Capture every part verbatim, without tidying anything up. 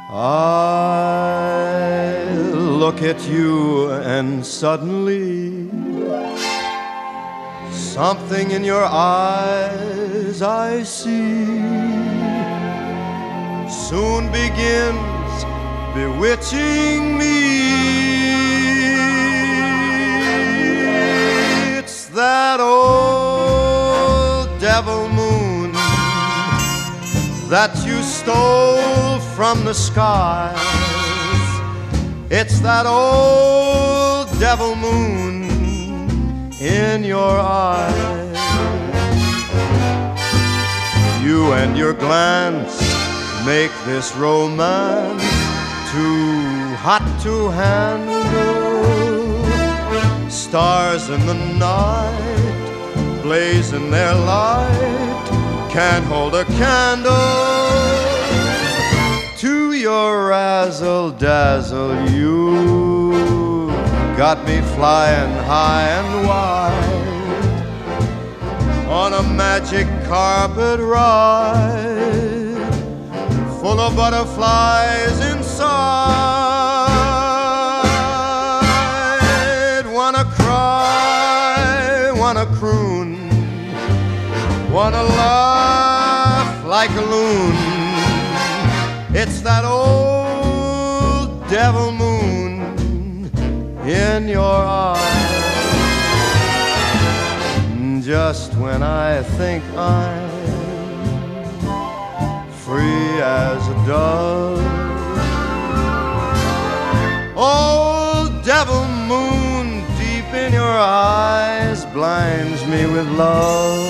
I look at you and suddenly something in your eyes I see soon begins bewitching me. It's that old devil moon that you stole from the skies. It's that old devil moon in your eyes. You and your glance make this romance too hot to handle. Stars in the night blaze in their light, can't hold a candle to your razzle-dazzle. You got me flying high and wide on a magic carpet ride, full of butterflies inside. Wanna cry, wanna croon, wanna laugh like a loon. It's that old devil moon in your eyes. Just when I think I'm free as a dove, old devil moon deep in your eyes blinds me with love.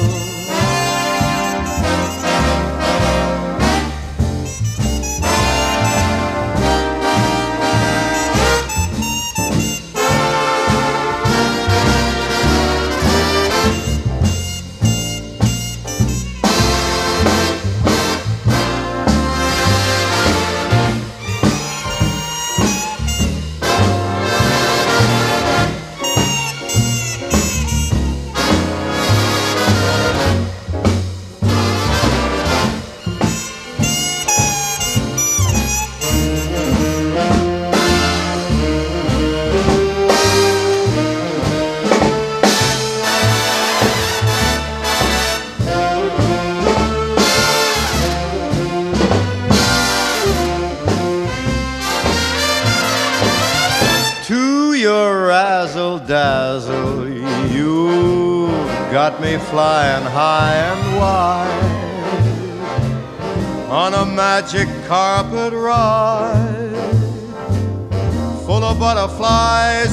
Your razzle-dazzle, you got me flying high and wide on a magic carpet ride, full of butterflies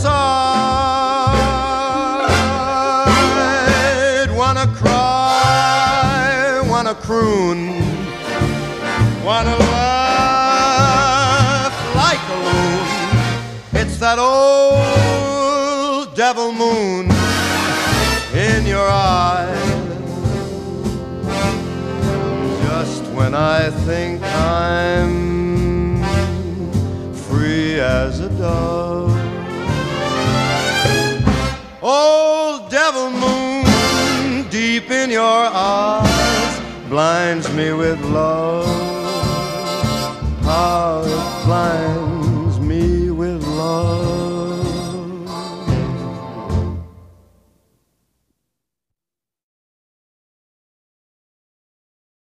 inside. Wanna cry, wanna croon, wanna laugh like a loon. It's that old devil moon in your eyes. Just when I think I'm free as a dove, old devil moon deep in your eyes blinds me with love. How it blinds